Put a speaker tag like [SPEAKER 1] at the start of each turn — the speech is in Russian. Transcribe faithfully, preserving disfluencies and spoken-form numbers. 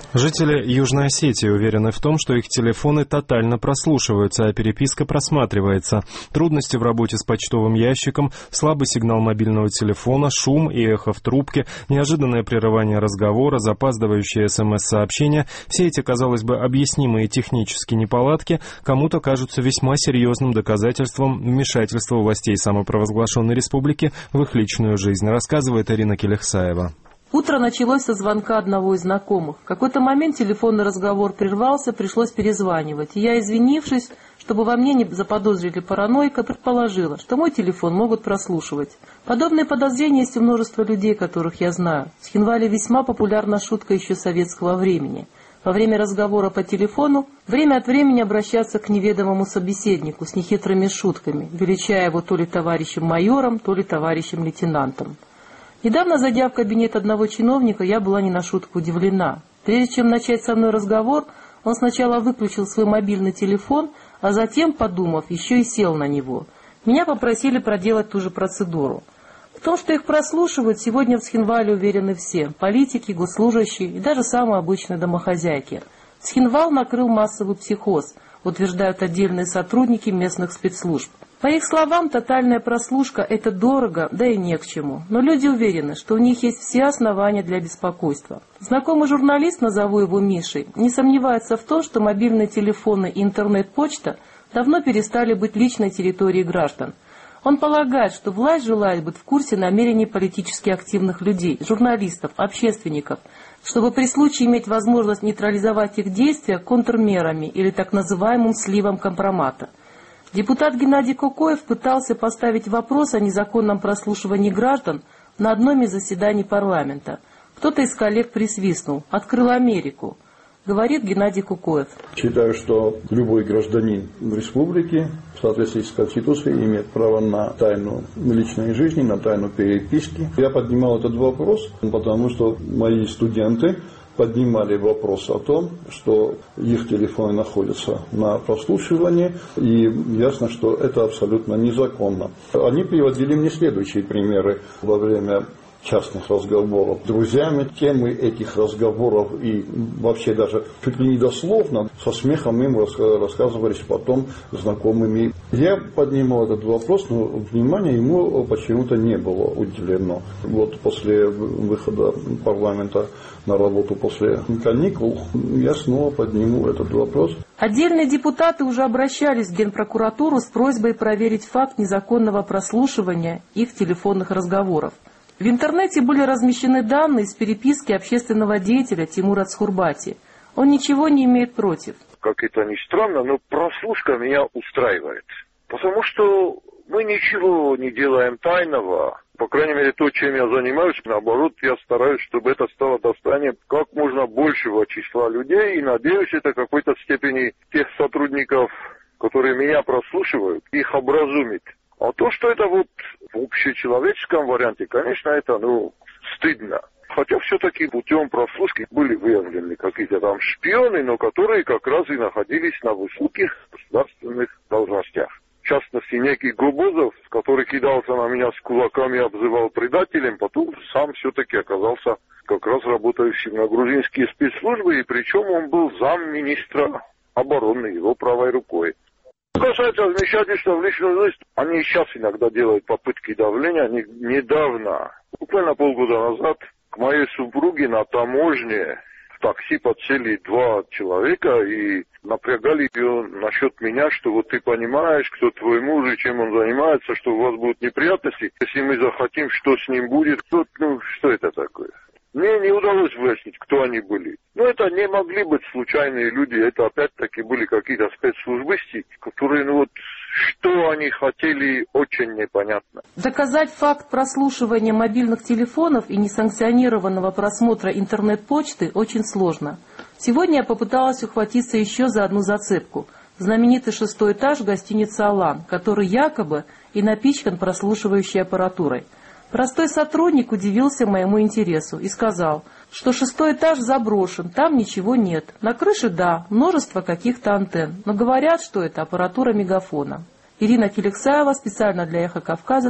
[SPEAKER 1] Жители Южной Осетии уверены в том, что их телефоны тотально прослушиваются, а переписка просматривается. Трудности в работе с почтовым ящиком, слабый сигнал мобильного телефона, шум и эхо в трубке, неожиданное прерывание разговора, запаздывающие смс-сообщения – все эти, казалось бы, объяснимые технические неполадки кому-то кажутся весьма серьезным доказательством вмешательства властей самопровозглашенной республики в их личную жизнь, рассказывает Ирина Келехсаева.
[SPEAKER 2] Утро началось со звонка одного из знакомых. В какой-то момент телефонный разговор прервался, пришлось перезванивать. И я, извинившись, чтобы во мне не заподозрили параноика, предположила, что мой телефон могут прослушивать. Подобные подозрения есть у множества людей, которых я знаю. В Схинвале весьма популярна шутка еще советского времени. Во время разговора по телефону время от времени обращаться к неведомому собеседнику с нехитрыми шутками, величая его то ли товарищем майором, то ли товарищем лейтенантом. Недавно, зайдя в кабинет одного чиновника, я была не на шутку удивлена. Прежде чем начать со мной разговор, он сначала выключил свой мобильный телефон, а затем, подумав, еще и сел на него. Меня попросили проделать ту же процедуру. В том, что их прослушивают, сегодня в Схинвале уверены все – политики, госслужащие и даже самые обычные домохозяйки. Схинвал накрыл массовый психоз, утверждают отдельные сотрудники местных спецслужб. По их словам, тотальная прослушка – это дорого, да и не к чему. Но люди уверены, что у них есть все основания для беспокойства. Знакомый журналист, назову его Мишей, не сомневается в том, что мобильные телефоны и интернет-почта давно перестали быть личной территорией граждан. Он полагает, что власть желает быть в курсе намерений политически активных людей, журналистов, общественников, чтобы при случае иметь возможность нейтрализовать их действия контрмерами или так называемым сливом компромата. Депутат Геннадий Кукоев пытался поставить вопрос о незаконном прослушивании граждан на одном из заседаний парламента. Кто-то из коллег присвистнул. «Открыл Америку», говорит Геннадий Кукоев.
[SPEAKER 3] Считаю, что любой гражданин республики в соответствии с Конституцией имеет право на тайну личной жизни, на тайну переписки. Я поднимал этот вопрос, потому что мои студенты поднимали вопрос о том, что их телефоны находятся на прослушивании, и ясно, что это абсолютно незаконно. Они приводили мне следующие примеры во время частных разговоров с друзьями. Темы этих разговоров и вообще даже чуть ли не дословно со смехом им рассказывались потом знакомыми. Я поднимал этот вопрос, но внимания ему почему-то не было уделено. Вот после выхода парламента на работу после каникул я снова подниму этот вопрос.
[SPEAKER 2] Отдельные депутаты уже обращались в Генпрокуратуру с просьбой проверить факт незаконного прослушивания их телефонных разговоров. В интернете были размещены данные из переписки общественного деятеля Тимура Цхурбати. Он ничего не имеет против.
[SPEAKER 4] Как это ни странно, но прослушка меня устраивает. Потому что мы ничего не делаем тайного. По крайней мере, то, чем я занимаюсь, наоборот, я стараюсь, чтобы это стало достоянием как можно большего числа людей. И надеюсь, это в какой-то степени тех сотрудников, которые меня прослушивают, их образумит. А то, что это вот в общечеловеческом варианте, конечно, это, ну, стыдно. Хотя все-таки путем прослушки были выявлены какие-то там шпионы, но которые как раз и находились на высоких государственных должностях. В частности, некий Гобозов, который кидался на меня с кулаками и обзывал предателем, потом сам все-таки оказался как раз работающим на грузинские спецслужбы, и причем он был замминистра обороны, его правой рукой. Что касается вмешательства в личную жизнь, они сейчас иногда делают попытки давления. Они недавно, буквально полгода назад, к моей супруге на таможне в такси подсели два человека и напрягали ее насчет меня, что вот ты понимаешь, кто твой муж и чем он занимается, что у вас будут неприятности. Если мы захотим, что с ним будет, то, ну, что это такое? Мне не удалось выяснить, кто они были. Но это не могли быть случайные люди, это опять-таки были какие-то спецслужбисты, которые, ну вот, что они хотели, очень непонятно.
[SPEAKER 2] Доказать факт прослушивания мобильных телефонов и несанкционированного просмотра интернет-почты очень сложно. Сегодня я попыталась ухватиться еще за одну зацепку. Знаменитый шестой этаж гостиницы «Алан», который якобы и напичкан прослушивающей аппаратурой. Простой сотрудник удивился моему интересу и сказал, что шестой этаж заброшен, там ничего нет. На крыше, да, множество каких-то антенн, но говорят, что это аппаратура мегафона. Ирина Келехсаева, специально для «Эхо Кавказа»,